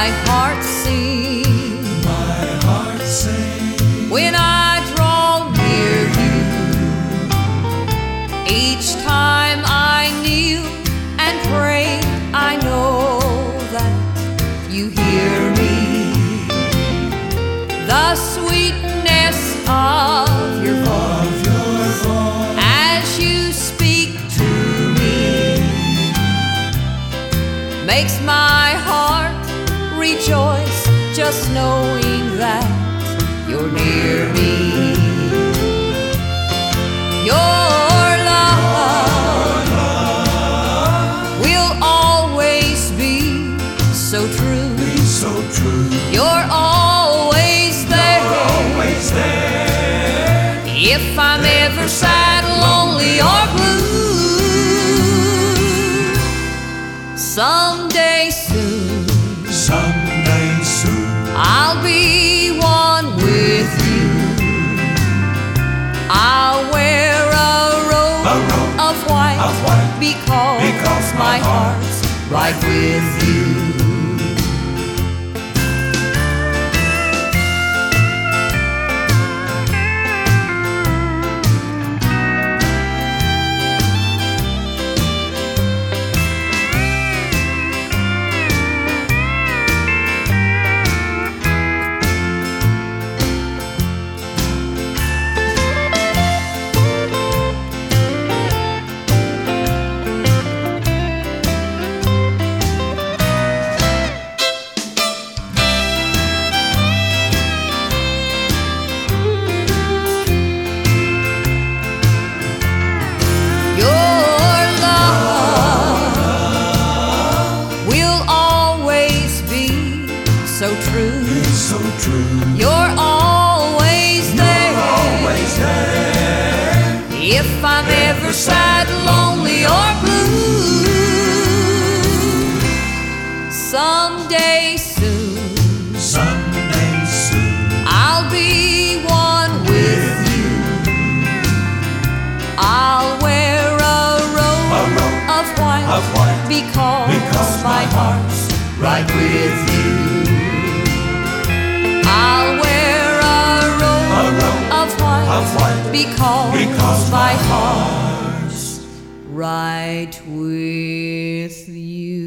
my heart sings. My heart sings. When I draw near you, each time I kneel and pray, I know that you hear me. The sweetness of your voice as you speak to me makes my heart rejoice, just knowing that you're near me. Your love will always be so true. So true. You're always there. Always there. If I'm ever sad, lonely, or blue, someday soon, I'll be one with you. I'll wear a robe of white, because my heart's right with you. So true. So true. You're always there. You're always there. If I'm ever sad, lonely, or blue, someday soon, I'll be one with you. I'll wear a robe of white, because my heart's right with you. I'll wear a robe of white, because my heart's right with you.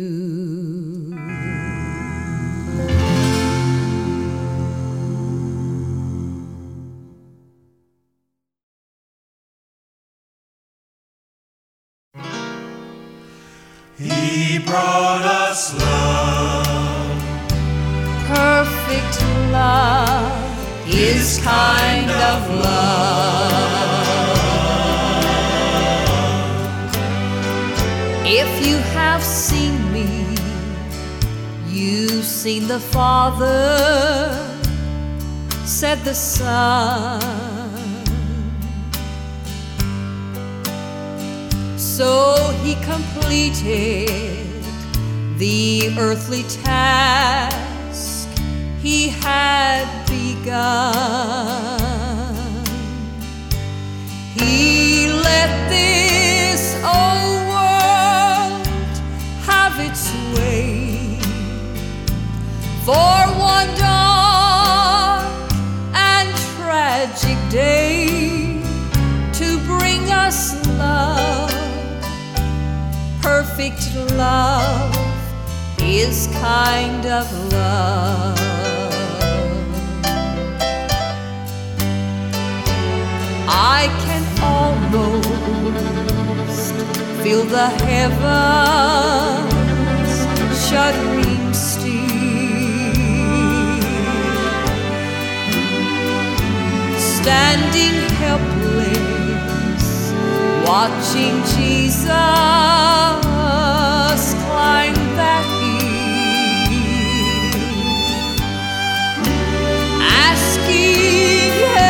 He brought us love. Perfect love, His kind of love. If you have seen me, you've seen the Father, said the Son. So He completed the earthly task He had begun. He let this old world have its way for one dark and tragic day to bring us love. Perfect love, His kind of love. I can almost feel the heavens shuddering still, standing helpless, watching Jesus climb that hill, asking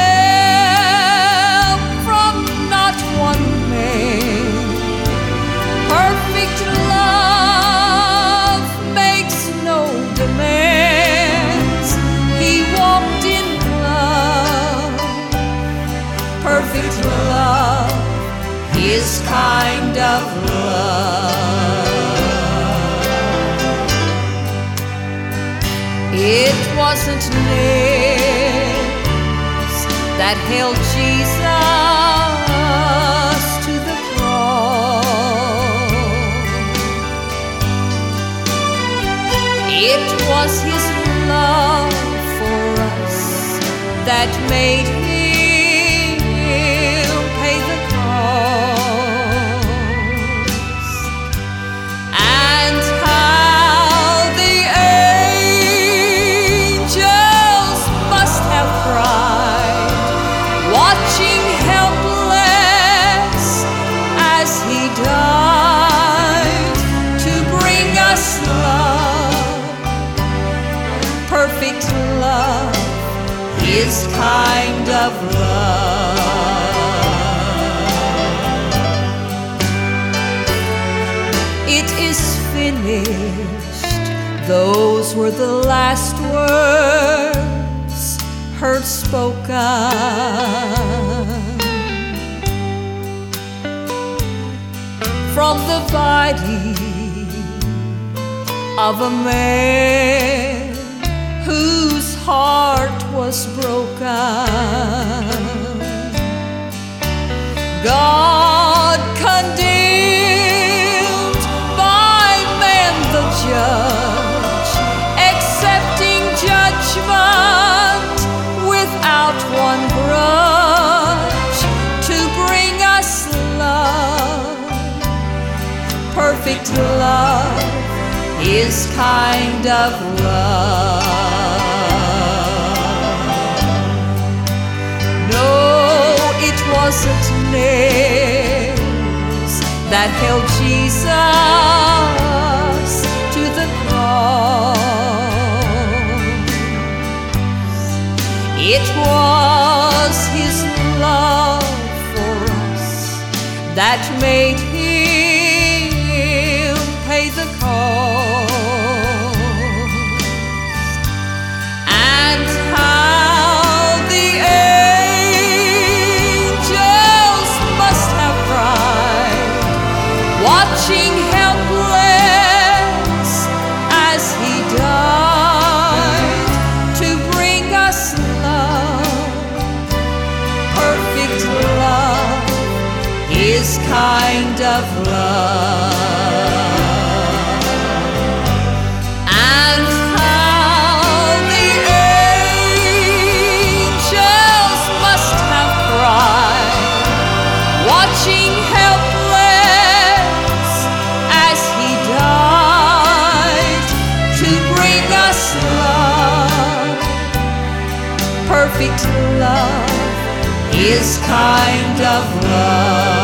help from not one man. Perfect love makes no demands. He walked in love. Perfect love, His kind of love. wasn't nails that held Jesus to the cross. It was His love for us that made Him pay the cost. And how the angels must have cried, watching helpless as He died to bring us love, perfect love, His kind of love. It is finished. Those were the last words heard spoken from the body of a man whose heart was broken. God condemned by man the judge, accepting judgment without one grudge, to bring us love, perfect love, His kind of love. No, it wasn't nails that held Jesus to the cross. It was His love for us that made Him pay the cost. And how the angels must have cried, watching helpless as He died to bring us love, perfect love, His kind of love. And how the angels must have cried, watching helpless as He died to bring us love, perfect love, His kind of love.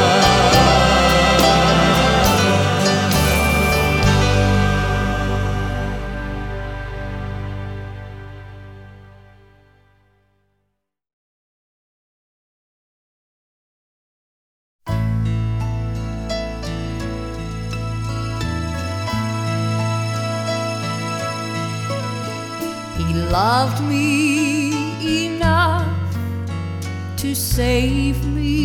He loved me enough to save me.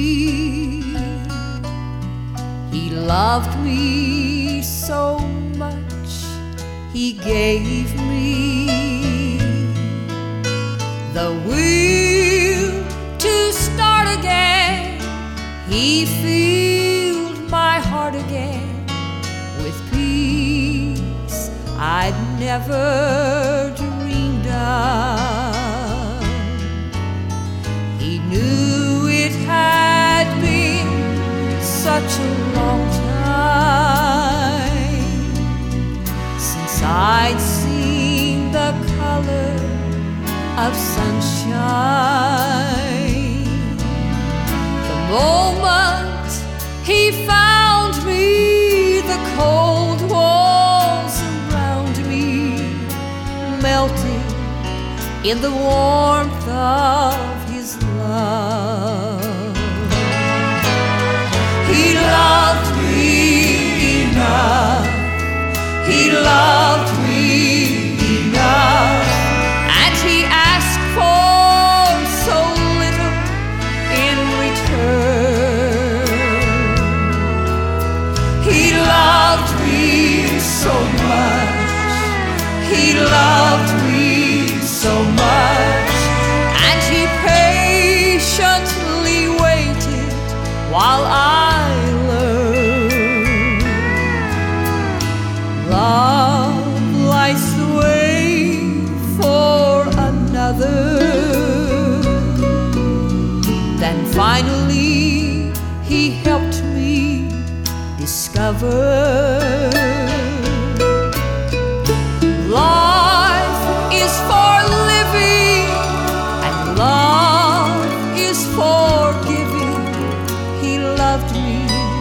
He loved me so much, He gave me the will to start again. He filled my heart again with peace I'd never dreamed of. He knew it had been such a long time since I'd seen the color of sunshine. The moment He found me, the cold walls around me melted in the warmth of His love. He loved me enough, He loved me enough, and He asked for so little in return. He loved me so much, He loved me so much, and he patiently waited while I learned. Love lights the way for another. Then finally he helped me discover life is for living and love is for giving. He loved me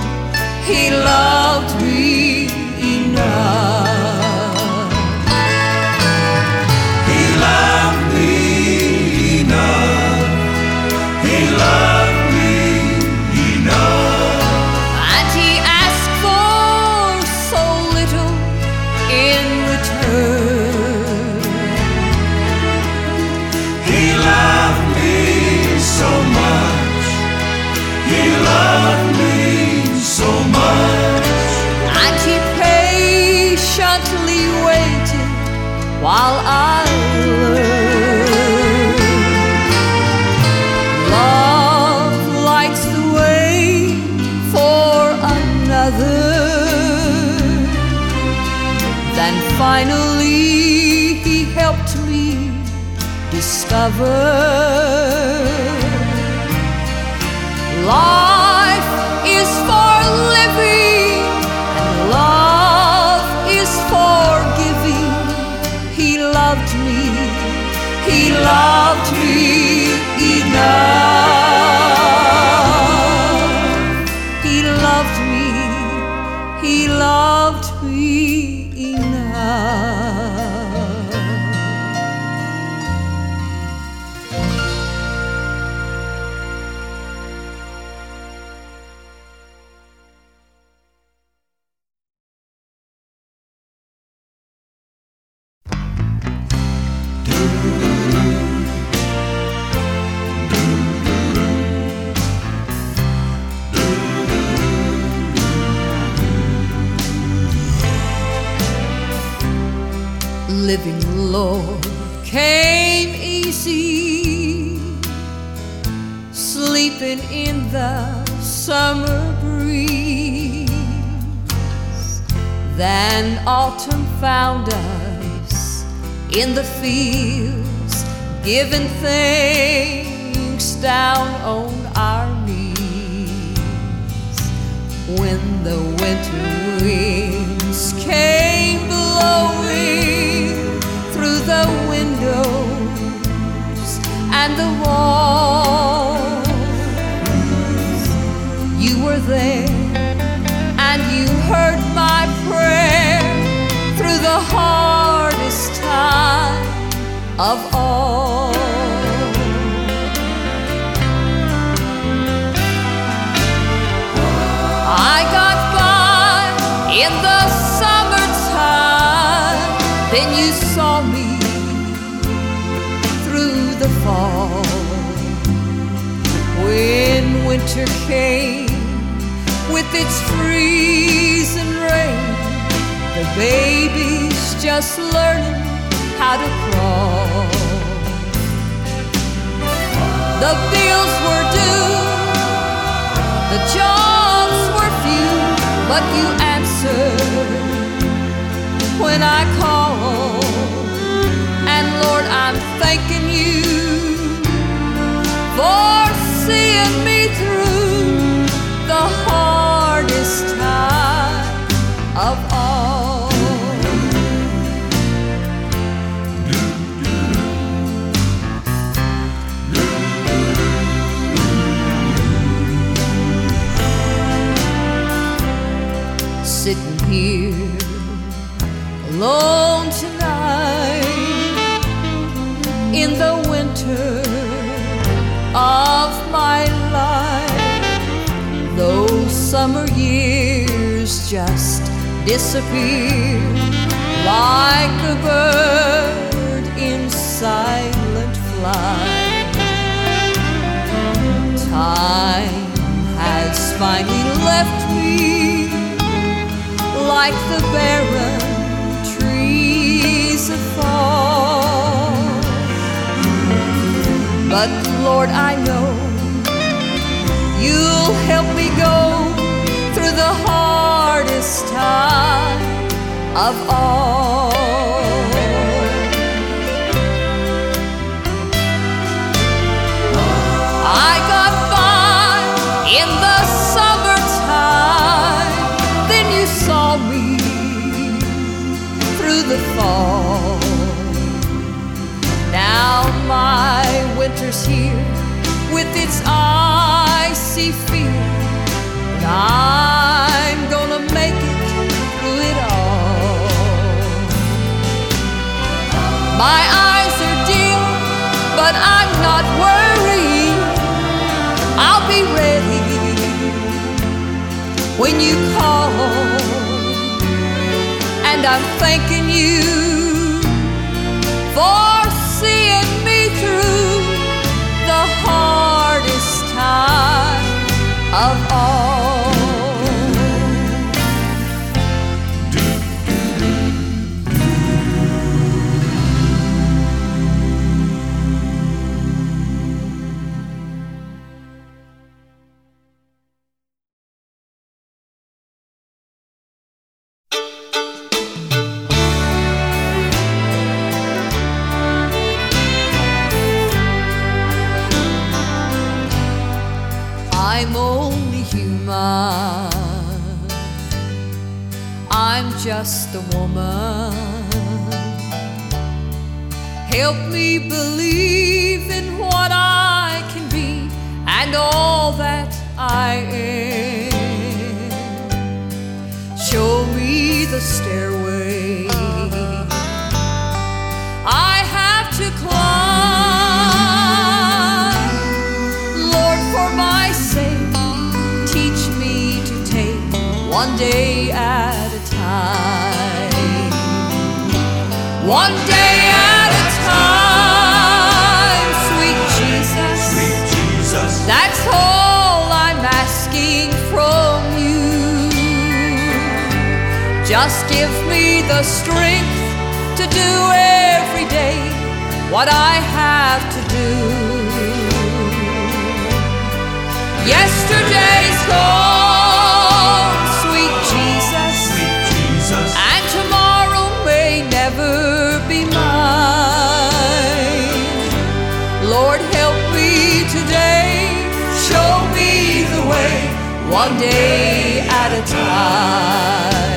enough. He loved me enough. He loved me enough. And he asked for so little in return. He loved me so much. He loved me so much. And he patiently waited while I learned. Love lights the way for another. Then finally he helped me discover life is for living and love is for giving. He loved me enough. He loved me enough. Living Lord came easy, sleeping in the summer breeze. Then autumn found us in the fields, giving thanks down on our knees. When the winter winds came blowing through the windows and the walls, you were there and you heard my prayer through the hardest time of all. I got by in the summertime, then you saw me through the fall. When winter came with its freezing rain, the baby's just learning how to crawl. The bills were due, the jobs were few, but you answered when I called. And Lord, I'm thanking you for seeing me through the hardest time of all. Sitting here alone tonight in the winter of my life, those summer years just disappear like a bird in silent flight. Time has finally left me like the barren trees of fall. But Lord, I know you'll help me go through the hardest time of all. I got by in the summertime, then you saw me through the fall. Now my winter's here with its icy fear, but I'm gonna make it through it all. My eyes are dim, but I'm not worried. I'll be ready when you call, and I'm thanking you for seeing me through the hardest time of all. I'm only human, I'm just a woman. Help me believe in what I can be and all that I am. Show me the stairway I have to climb. Lord, for my sake, teach me to take one day at a time. One day at a time, sweet Jesus. Sweet Jesus. That's all I'm asking from you. Just give me the strength to do every day what I have to do. Yesterday's gone, sweet Jesus, Sweet Jesus. and tomorrow may never be mine. Lord, help me today, show me the way, one day at a time.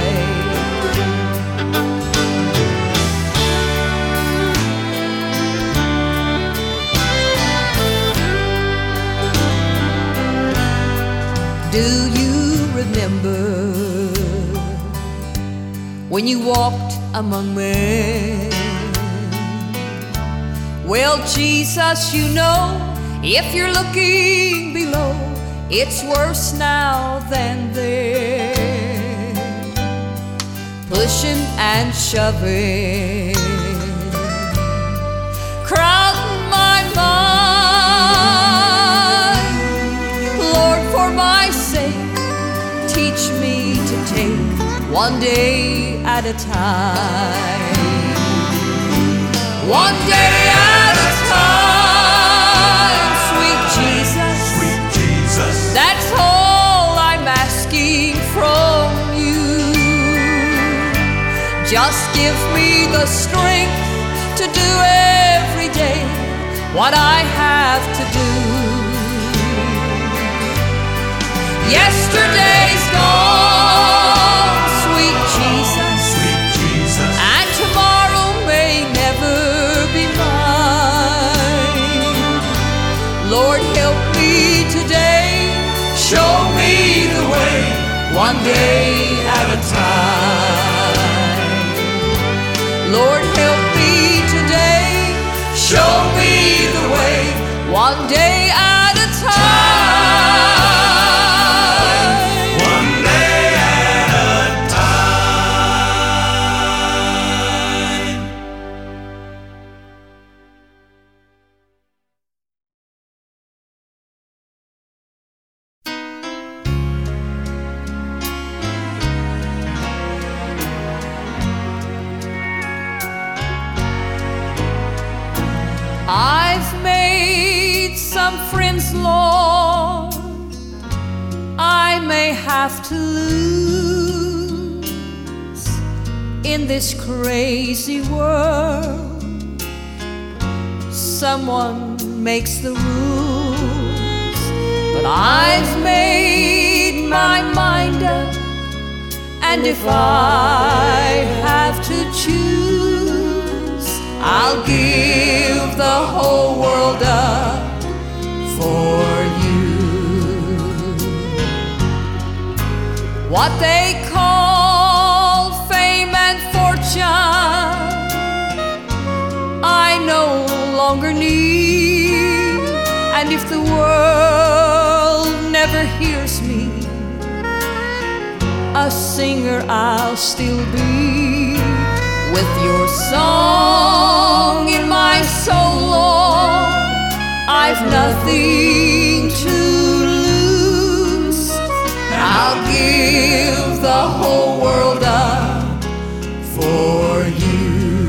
Do you remember when you walked among men? Well, Jesus, you know, if you're looking below, it's worse now than then. Pushing and shoving, crowding my mind. Lord, for my sake, teach me to take one day at a time. One day at a time, sweet Jesus. Sweet Jesus. That's all I'm asking from you. Just give me the strength to do every day what I have to do. Yesterday's gone, sweet Jesus. Sweet Jesus. And tomorrow may never be mine. Lord, help me today, Show me the way, one day at a time. Lord, help me today, show me the way, one day at a time. one day at a time. some friends, Lord, I may have to lose in this crazy world. Someone makes the rules, but I've made my mind up, and if I have to choose, I'll give the whole world up for you. What they call fame and fortune, I no longer need. And if the world never hears me, a singer I'll still be. With your song in my soul, Lord, I've nothing to lose. I'll give the whole world up for you.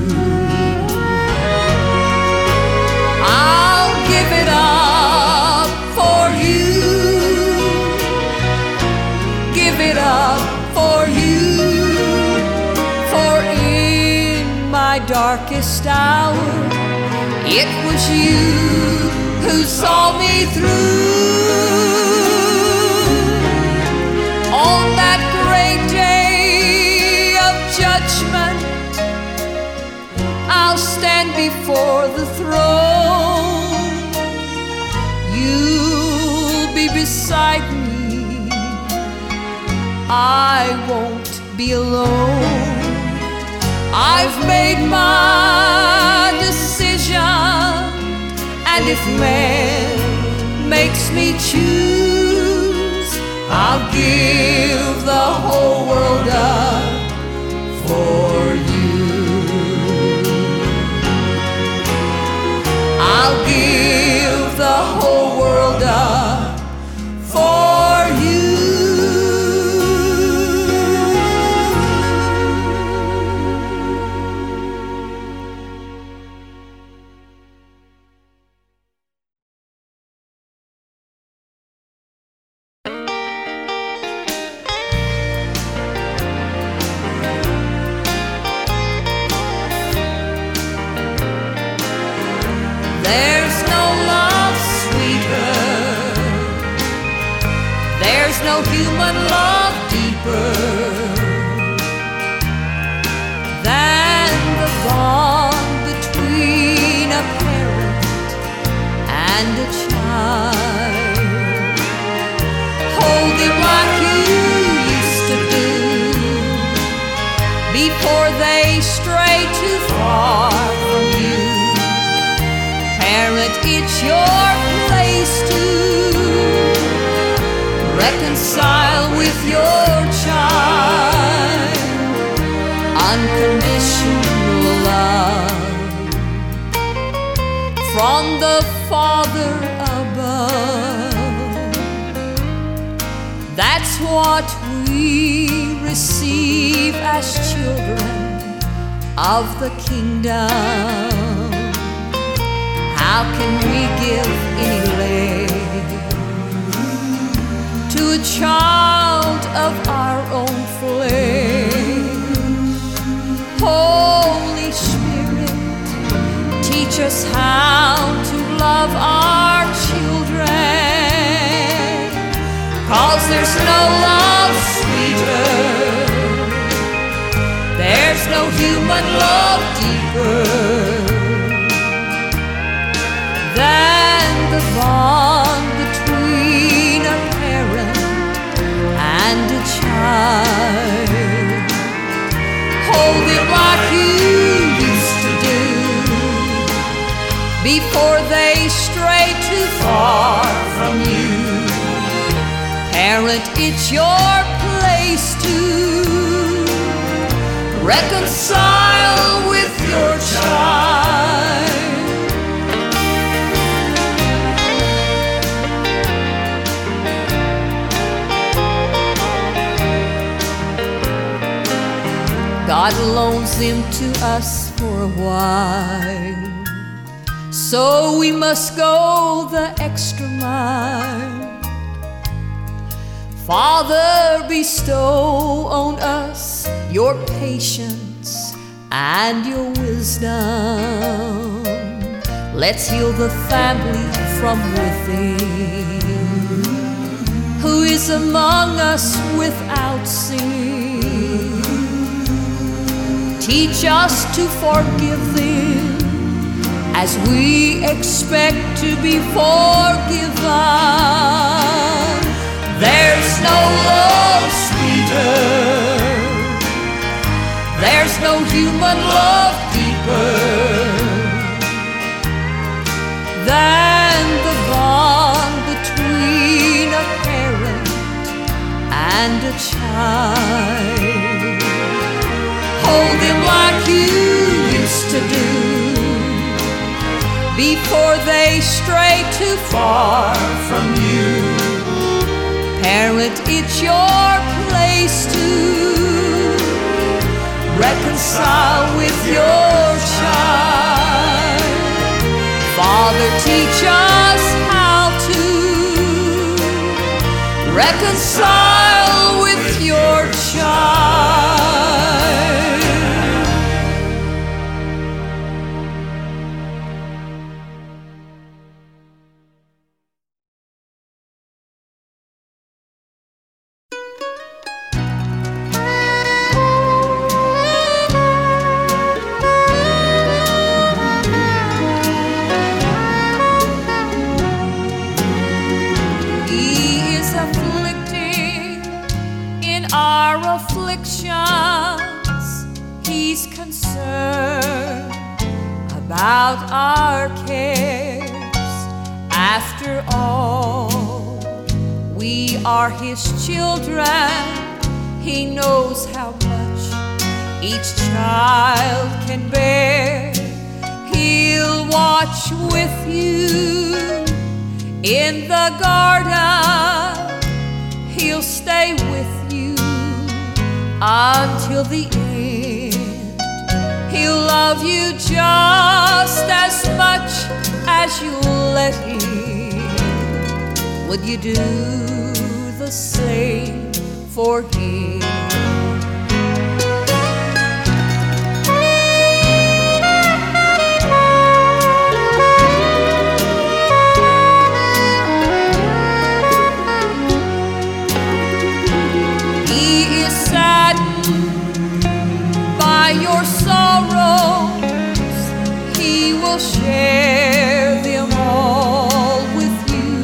I'll give it up for you. Give it up for you. For in my darkest hour, it was you who saw me through. On that great day of judgment, I'll stand before the throne. You'll be beside me, I won't be alone. I've made my decision, and if man makes me choose, I'll give the whole world up for you. I'll give the whole world up for you. There's no love sweeter, there's no human love deeper than the bond between a parent and a child. Hold him like you used to do before they stray too far from you. Parent, it's your place to reconcile with your child. Unconditional love from the Father above. That's what we receive as children of the kingdom. How can we give any less to a child of our own flesh? Holy Spirit, teach us how to love our children, 'cause there's no love sweeter, there's no human love deeper than the bond between a parent and a child. Hold him like you used to do before they stray too far from you. Parent, it's your place to reconcile with your child. God loans him to us for a while, So we must go the extra mile. Father, bestow on us your patience and your wisdom. Let's heal the family from within. Who is among us without sin? Teach us to forgive them as we expect to be forgiven. There's no love sweeter, there's no human love deeper than the bond between a parent and a child. Hold them like you used to do before they stray too far from you. Parent, it's your place to reconcile with your child. Father, teach us how to reconcile with your child. Our afflictions, He's concerned about our cares. After all, we are His children. He knows how much each child can bear. He'll watch with you in the garden. He'll stay with you until the end. He'll love you just as much as you let Him. Would you do the same for Him? Your sorrows, He will share them all with you.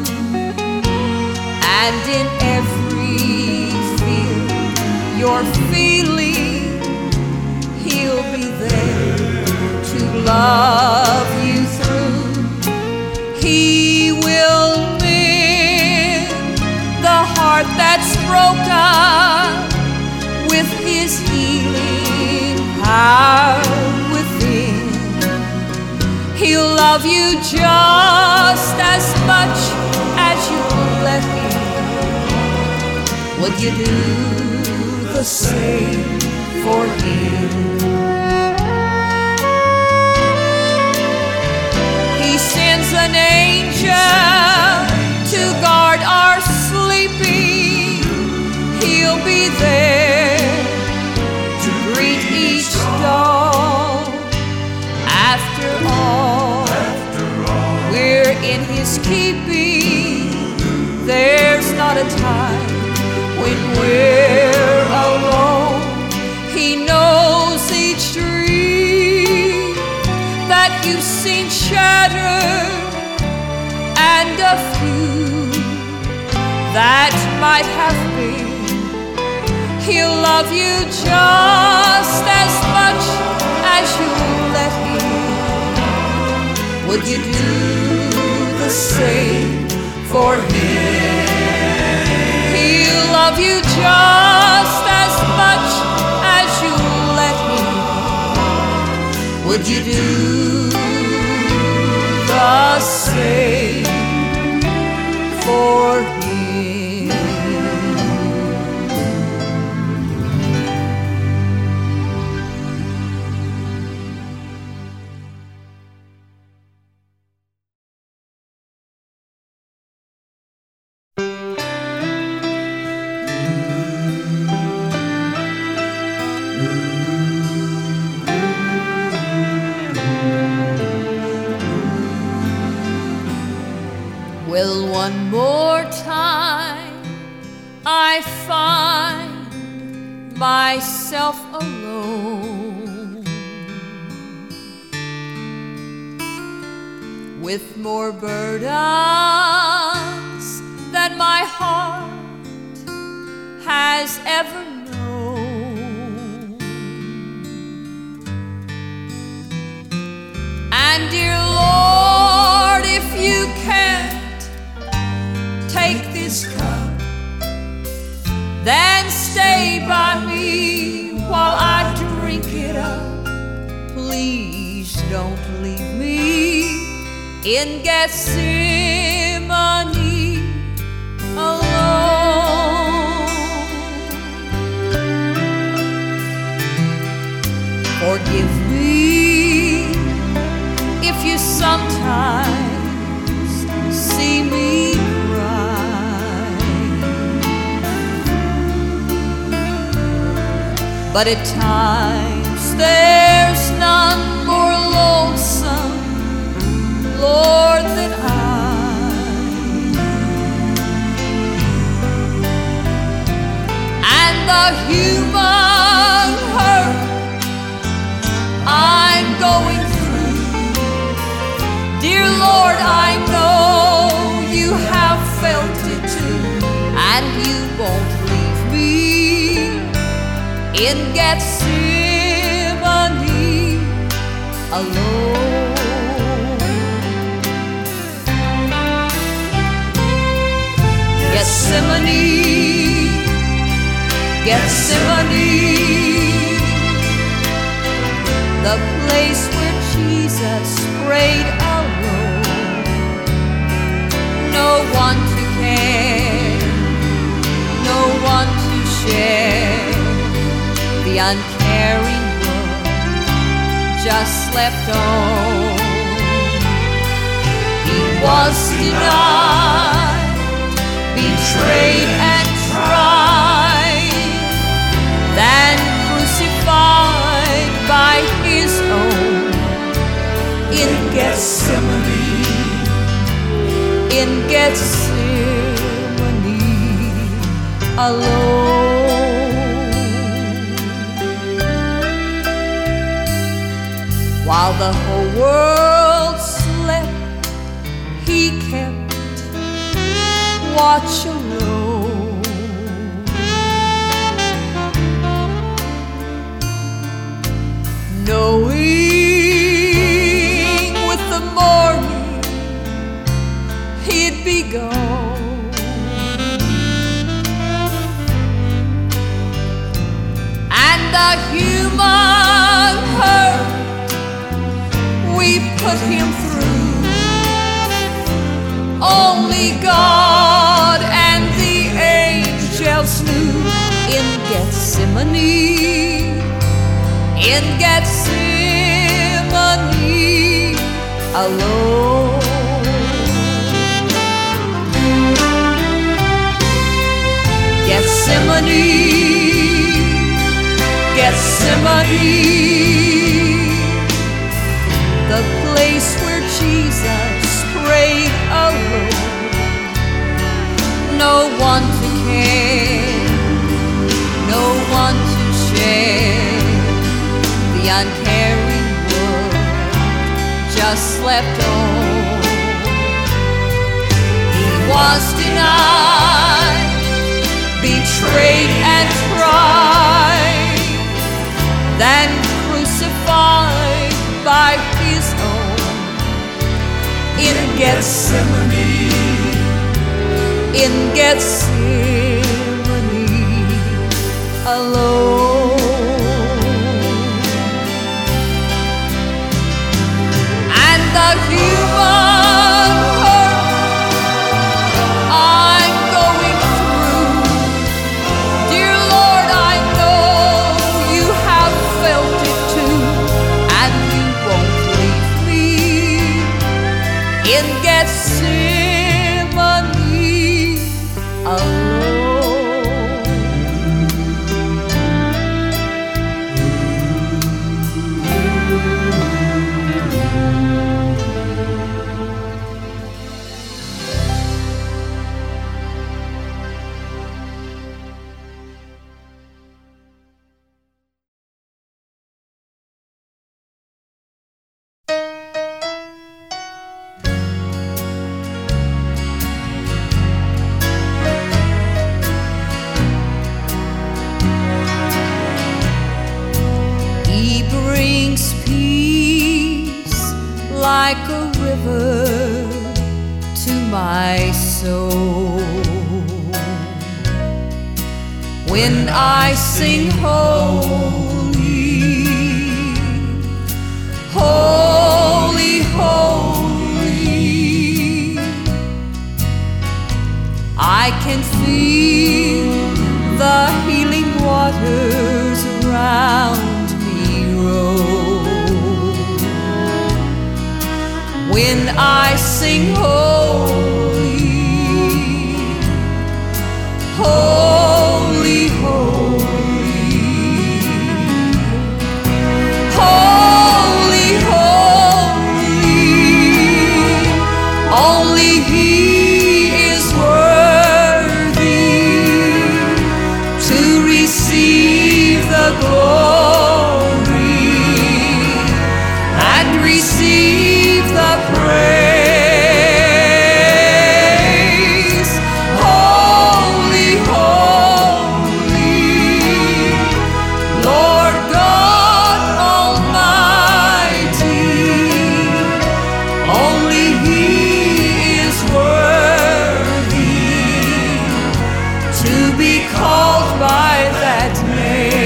And in every fear you're feeling, He'll be there to love you through. He will mend the heart that's broken with His healing power within. He'll love you just as much as you let Him. Would you do the same for Him? He sends an angel to guard our sleeping. He'll be there to greet each dawn. After all, we're in His keeping. There's not a time when we're alone. He knows each dream that you've seen shattered, and a few that might have been. He'll love you just as much as you let Him. Would you do the same for Him? He'll love you just as much as you let Him. Would you do the same for Him? Will one more time I find myself alone, with more burdens than my heart has ever known? And dear Lord, if you can't take this cup, then stay by me while I drink it up. Please don't leave me in Gethsemane alone. Forgive me if you sometimes see me cry, but at times there's none more lonesome, Lord, than I. And the human hurt I'm going through, dear Lord, I know you have felt it too, and you won't leave me in Gethsemane alone. Gethsemane, Gethsemane, the place where Jesus prayed alone. No one to care, no one to share, the uncaring world just slept on. He was denied, betrayed and tried, then crucified by his own in Gethsemane, in Gethsemane alone. While the whole world slept, he kept watch alone. Knowing with the morning he'd be gone, and the human hurt we put him through, only God and the angels knew. In Gethsemane, in Gethsemane alone. Gethsemane, Gethsemane, the place where Jesus prayed alone. No one to care, no one to share, the uncaring world just slept on. He was denied, betrayed and tried, then crucified by his own in Gethsemane, in Gethsemane alone. And the human hurt I'm going through, dear Lord, I know you have felt it too, and you won't leave me in Gethsemane alone. like a river to my soul. When I sing holy, holy, holy, I can feel the healing waters around me roll. When I sing holy, holy, holy, holy, holy, only He is worthy to receive the glory and receive the praise. Holy, holy, Lord God Almighty, only He is worthy to be called by that name.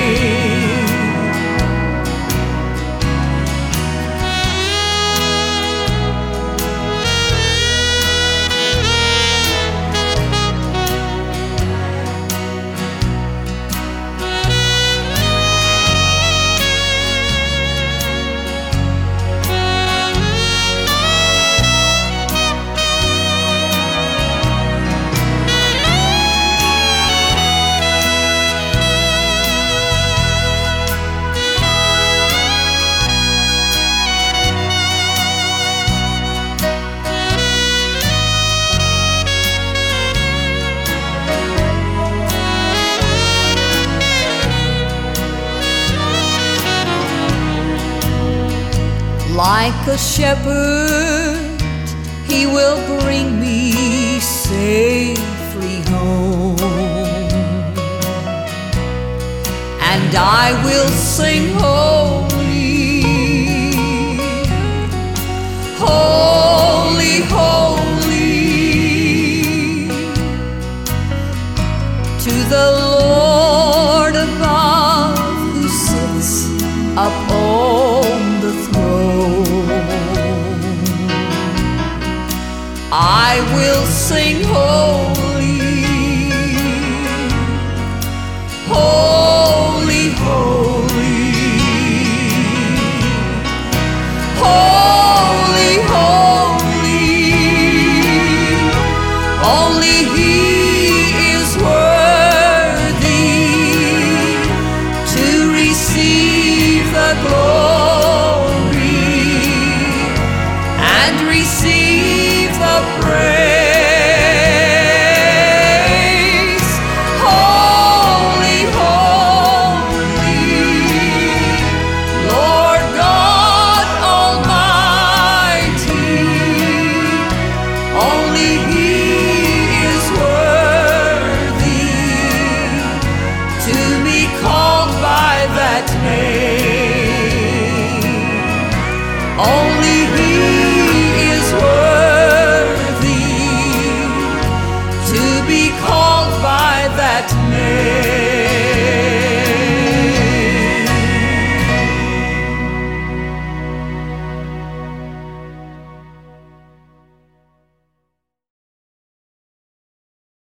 Like a shepherd, He will bring me safely home, and I will sing holy, holy, holy, to the Lord above, who sits up on the throne. I will sing holy, holy, holy, holy, holy, only He is worthy to receive the glory